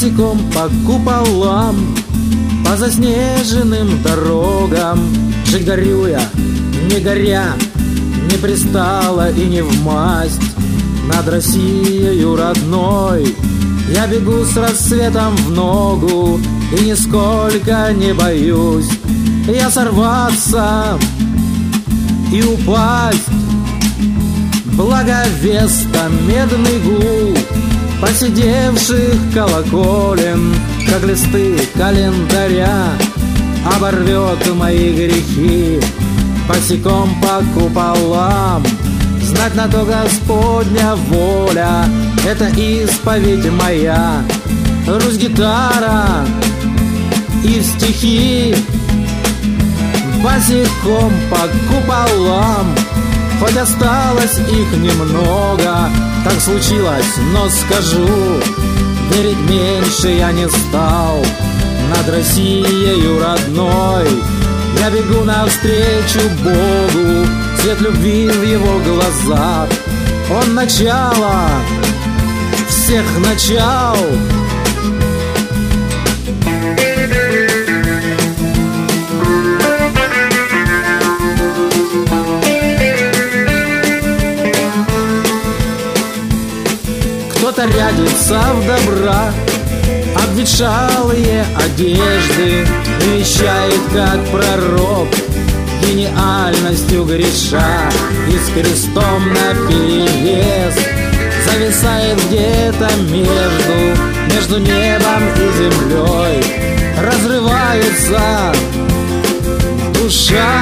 босиком по куполам, по заснеженным дорогам. Жить горюя, не горя, не пристало и не вмасть. Над Россией родной я бегу с рассветом в ногу и нисколько не боюсь я сорваться и упасть. Благовеста медный гул посидевших колоколен, как листы календаря, оборвет мои грехи. Босиком по куполам, знать на то Господня воля, это исповедь моя. Русь гитара и стихи. Босиком по куполам, хоть осталось их немного, так случилось, но скажу, верить меньше я не стал. Над Россией родной я бегу навстречу Богу, свет любви в его глазах. Он начало всех начал. Кто-то рядится в добра, обветшалые одежды, и вещает, как пророк, гениальностью греша, и с крестом наперевес зависает где-то между небом и землей. Разрывается душа.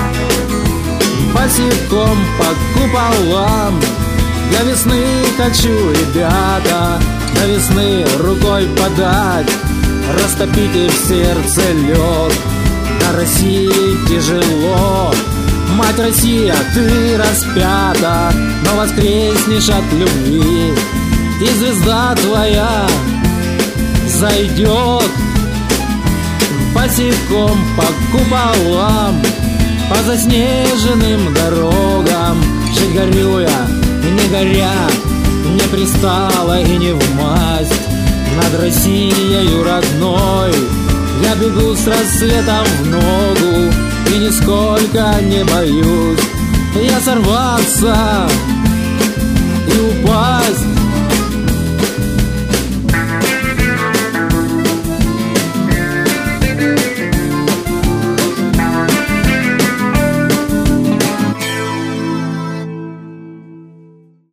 Босиком по куполам для весны хочу, ребята, до весны рукой подать. Растопите в сердце лед, на России тяжело. Мать Россия, ты распята, но воскреснешь от любви, и звезда твоя зайдет. Босиком по куполам, по заснеженным дорогам. Жить горюя, не горя, не пристало и не вмасть. Над Россией родной я бегу с рассветом в ногу и нисколько не боюсь я сорваться и упасть.